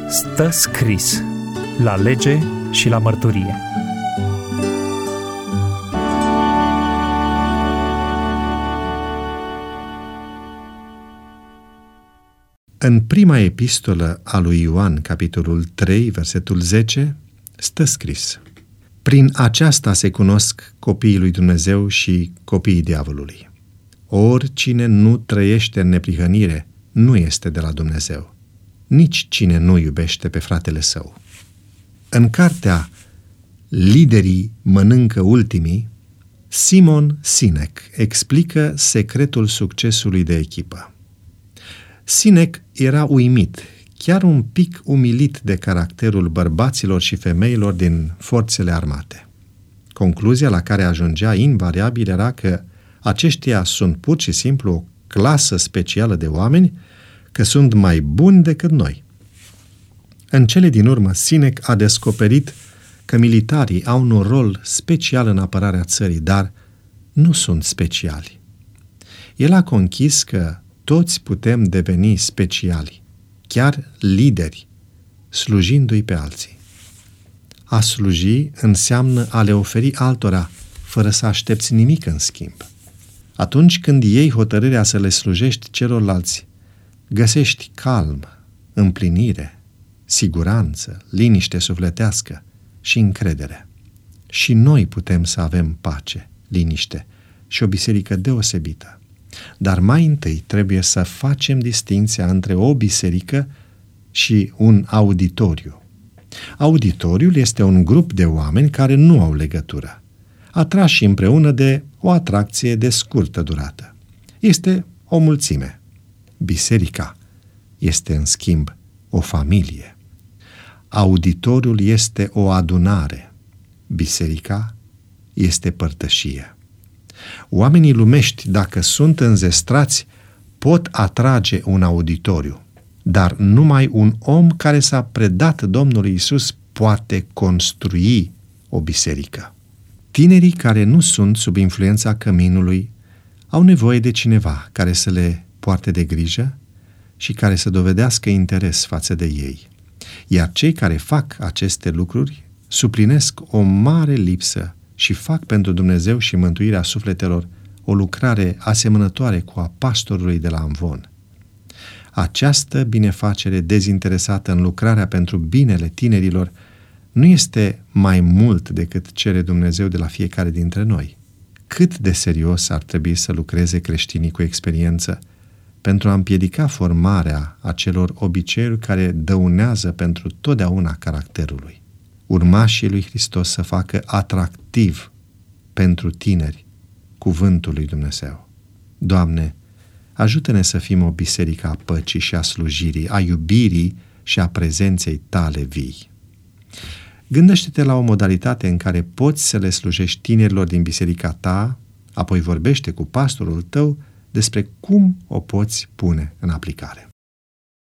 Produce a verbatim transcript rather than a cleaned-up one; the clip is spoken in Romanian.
Stă scris la lege și la mărturie. În prima epistolă a lui Ioan, capitolul trei, versetul zece, stă scris: prin aceasta se cunosc copiii lui Dumnezeu și copiii diavolului. Oricine nu trăiește în neprihănire nu este de la Dumnezeu, nici cine nu iubește pe fratele său. În cartea Liderii mănâncă ultimii, Simon Sinek explică secretul succesului de echipă. Sinek era uimit, chiar un pic umilit de caracterul bărbaților și femeilor din forțele armate. Concluzia la care ajungea invariabil era că aceștia sunt pur și simplu o clasă specială de oameni, că sunt mai buni decât noi. În cele din urmă, Sinek a descoperit că militarii au un rol special în apărarea țării, dar nu sunt speciali. El a conchis că toți putem deveni speciali, chiar lideri, slujindu-i pe alții. A sluji înseamnă a le oferi altora, fără să aștepți nimic în schimb. Atunci când iei hotărârea să le slujești celorlalți, găsești calm, împlinire, siguranță, liniște sufletească și încredere. Și noi putem să avem pace, liniște și o biserică deosebită. Dar mai întâi trebuie să facem distinția între o biserică și un auditoriu. Auditoriul este un grup de oameni care nu au legătură, atrași împreună de o atracție de scurtă durată. Este o mulțime. Biserica este, în schimb, o familie. Auditoriul este o adunare. Biserica este părtășie. Oamenii lumești, dacă sunt înzestrați, pot atrage un auditoriu, dar numai un om care s-a predat Domnului Iisus poate construi o biserică. Tinerii care nu sunt sub influența căminului au nevoie de cineva care să le poarte de grijă și care să dovedească interes față de ei. Iar cei care fac aceste lucruri suplinesc o mare lipsă și fac pentru Dumnezeu și mântuirea sufletelor o lucrare asemănătoare cu a pastorului de la Amvon. Această binefacere dezinteresată în lucrarea pentru binele tinerilor nu este mai mult decât cere Dumnezeu de la fiecare dintre noi. Cât de serios ar trebui să lucreze creștinii cu experiență pentru a împiedica formarea acelor obiceiuri care dăunează pentru totdeauna caracterului. Urmașii lui Hristos să facă atractiv pentru tineri cuvântul lui Dumnezeu. Doamne, ajută-ne să fim o biserică a păcii și a slujirii, a iubirii și a prezenței Tale vii. Gândește-te la o modalitate în care poți să le slujești tinerilor din biserica ta, apoi vorbește cu pastorul tău despre cum o poți pune în aplicare.